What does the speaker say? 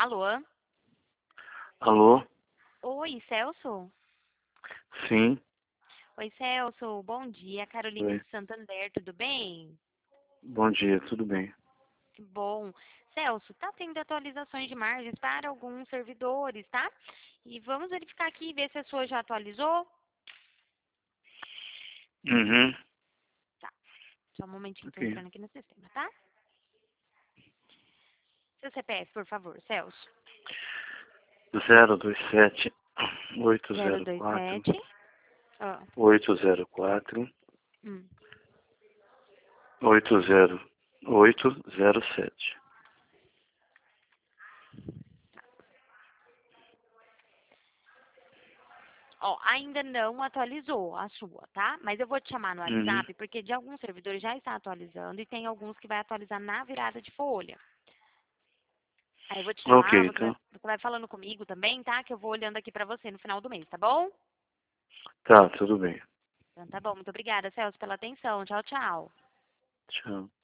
Alô? Alô? Oi, Celso? Sim. Oi, Celso. Bom dia. Carolina Oi. de Santander, tudo bem? Bom dia, tudo bem? Que bom. Celso, tá tendo atualizações de margens para alguns servidores, tá? E vamos verificar aqui e ver se a sua já atualizou. Uhum. Tá. Só um momentinho, tô Ok. entrando aqui no sistema, tá? Seu CPF, por favor, Celso. 027 804 027. Ah, 804 hum. 80807. Ó, ainda não atualizou a sua, tá? Mas eu vou te chamar no Uhum. WhatsApp, porque de alguns servidores já está atualizando e tem alguns que vai atualizar na virada de folha. Aí eu vou te Ok, chamar, então. você vai falando comigo também, tá? Que eu vou olhando aqui pra você no final do mês, tá bom? Tá, tudo bem. Então tá bom, muito obrigada, Celso, pela atenção. Tchau, tchau. Tchau.